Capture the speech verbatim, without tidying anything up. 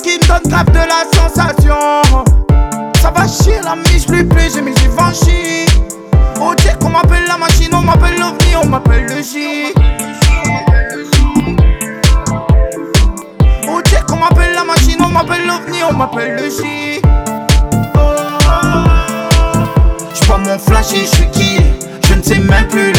qui me donne grave de la sensation. Ça va chier la miche, lui plaît, j'ai mis du Givenchy. On dit qu'on m'appelle la machine, on m'appelle l'OVNI, on m'appelle le J. On dit qu'on m'appelle la machine, on m'appelle l'OVNI, on m'appelle le J. J'prends mon flash et j'suis qui? Je ne sais même plus